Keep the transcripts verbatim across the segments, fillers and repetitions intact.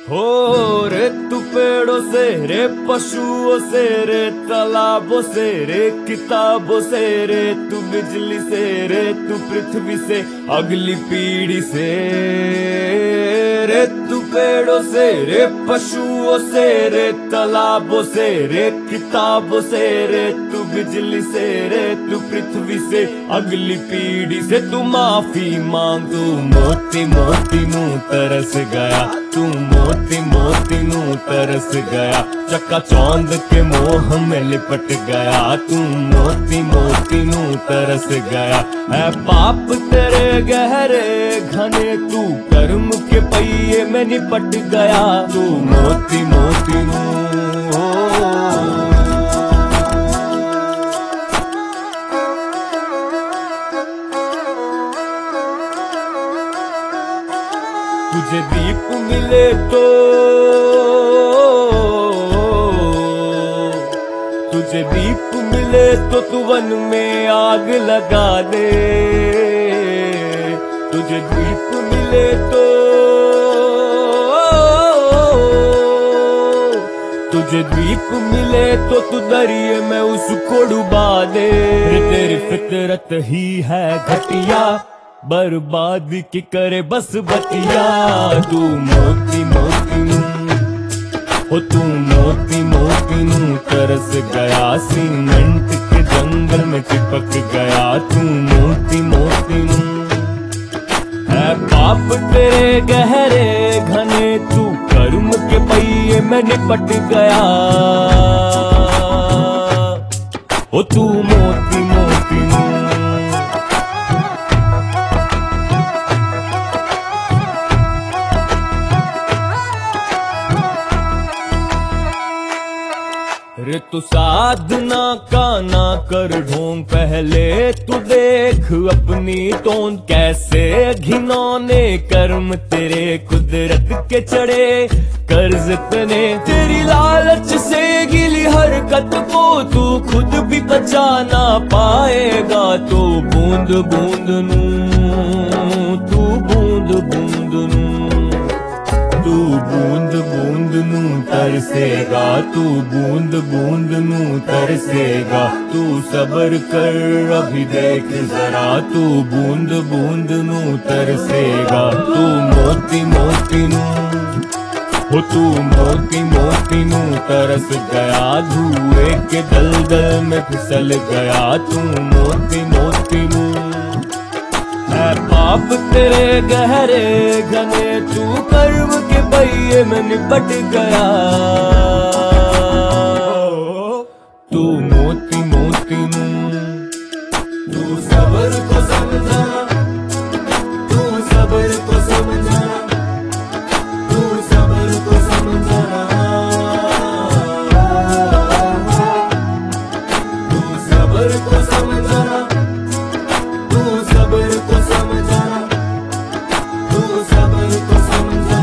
हो रे तू पेड़ों से रे पशुओं से रे तालाबों से रे किताबों से रे तू बिजली से रे तू पृथ्वी से अगली पीढ़ी से रे तू पेड़ों से रे पशुओं से रे तालाबों से रे किताबों से रे तू बिजली से रे तू पृथ्वी से अगली पीढ़ी से तू माफी मांग तू मोती मोती नू तरस गया तू मोती मोती नू तरस गया चक्का चौंद के मोह में लिपट गया तू मोती मोती नू तरस गया है पाप तेरे गहरे घने तू कर्म के पहिए में निपट गया तू मोती मोती नू तुझे दीप मिले तो तुझे दीप मिले तो तू वन में आग लगा दे तुझे दीप मिले तो तुझे दीप मिले तो तू दरिए में उसको डुबा दे तेरी फितरत ही है घटिया बर्बादी की करे बस बतिया तू मोती मोती नू हो तू मोती मोती नू तरस गया सीमेंट के जंगल में चिपक गया तू मोती मोती नू है पाप तेरे गहरे घने तू कर्म के पहिए में निपट गया हो तू मोती मोती नू रे तू साधना का ना कर ढोंग पहले तू देख अपनी तोंद कैसे घिनौने कर्म तेरे कुदरत के चढ़े कर्ज तने तेरी लालच से गिली हरकत को तू खुद भी बचा ना पाएगा तो बूंद बूंद नू तू बूंद बूंद नू तू बूंद बूंद नू तरसेगा तू बूंद बूंद नू तरसेगा तू सब्र कर अभी देख जरा तू बूंद बूंद नू तरसेगा तू मोती मोती नू हो तू मोती मोती नू तरस गया धुएं के दलदल में फिसल गया तू मोती मोती नू है पाप तेरे गहरे घने तू कर्म के पहिए में निपट गया तू मोती मोती नू तू सब्र को समझा तू सब्र को समझा तू सब्र को समझा तू सब्र को समझा तू सब्र को समझा तू सब्र को समझा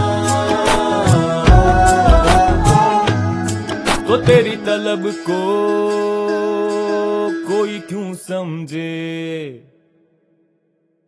तो तेरी तलब को कोई क्यों समझे।